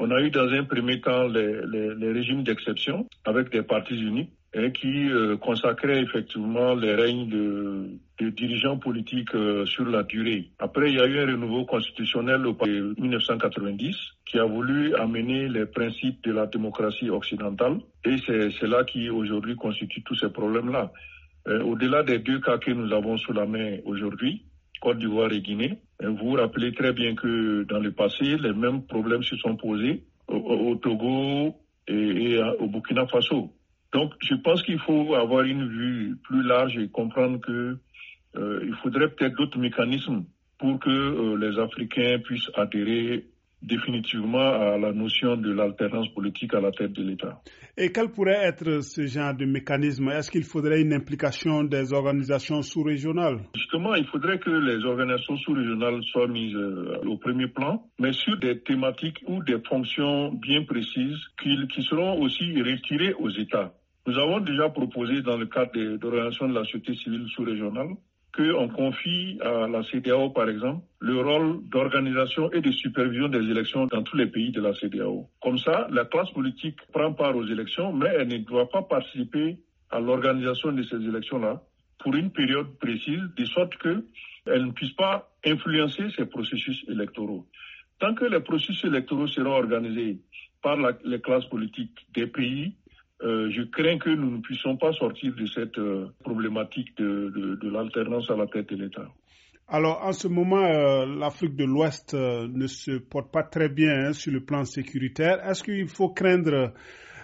On a eu dans un premier temps les régimes d'exception avec des partis uniques qui consacraient effectivement les règnes de dirigeants politiques sur la durée. Après, il y a eu un renouveau constitutionnel au 1990 qui a voulu amener les principes de la démocratie occidentale et c'est là qui aujourd'hui constitue tous ces problèmes-là. Au-delà des deux cas que nous avons sous la main aujourd'hui, Côte d'Ivoire et Guinée, vous vous rappelez très bien que dans le passé, les mêmes problèmes se sont posés au Togo et au Burkina Faso. Donc, je pense qu'il faut avoir une vue plus large et comprendre que il faudrait peut-être d'autres mécanismes pour que les Africains puissent adhérer définitivement à la notion de l'alternance politique à la tête de l'État. Et quel pourrait être ce genre de mécanisme? Est-ce qu'il faudrait une implication des organisations sous-régionales? Justement, il faudrait que les organisations sous-régionales soient mises au premier plan, mais sur des thématiques ou des fonctions bien précises qui seront aussi retirées aux États. Nous avons déjà proposé dans le cadre de l'organisation de la société civile sous-régionale qu'on confie à la CEDEAO, par exemple, le rôle d'organisation et de supervision des élections dans tous les pays de la CEDEAO. Comme ça, la classe politique prend part aux élections, mais elle ne doit pas participer à l'organisation de ces élections-là pour une période précise, de sorte qu'elle ne puisse pas influencer ces processus électoraux. Tant que les processus électoraux seront organisés par les classes politiques des pays, je crains que nous ne puissions pas sortir de cette problématique de l'alternance à la tête de l'État. Alors, en ce moment, l'Afrique de l'Ouest ne se porte pas très bien sur le plan sécuritaire. Est-ce qu'il faut craindre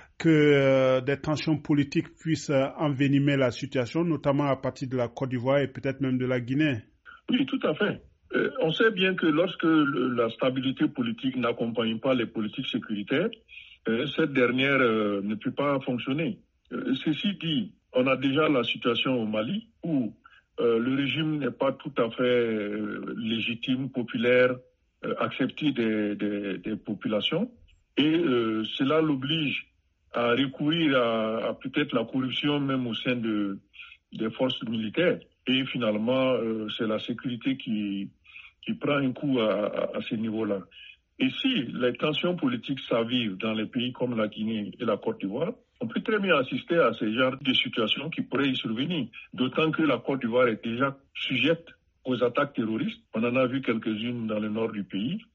que des tensions politiques puissent envenimer la situation, notamment à partir de la Côte d'Ivoire et peut-être même de la Guinée? Oui, tout à fait. On sait bien que lorsque la stabilité politique n'accompagne pas les politiques sécuritaires, cette dernière ne peut pas fonctionner. Ceci dit, on a déjà la situation au Mali où le régime n'est pas tout à fait légitime, populaire, accepté des populations et cela l'oblige à recourir à peut-être la corruption même au sein des forces militaires. Et finalement, c'est la sécurité qui prend un coup à ce niveau-là. Et si les tensions politiques s'avivent dans les pays comme la Guinée et la Côte d'Ivoire, on peut très bien assister à ce genre de situations qui pourraient y survenir. D'autant que la Côte d'Ivoire est déjà sujette aux attaques terroristes. On en a vu quelques-unes dans le nord du pays.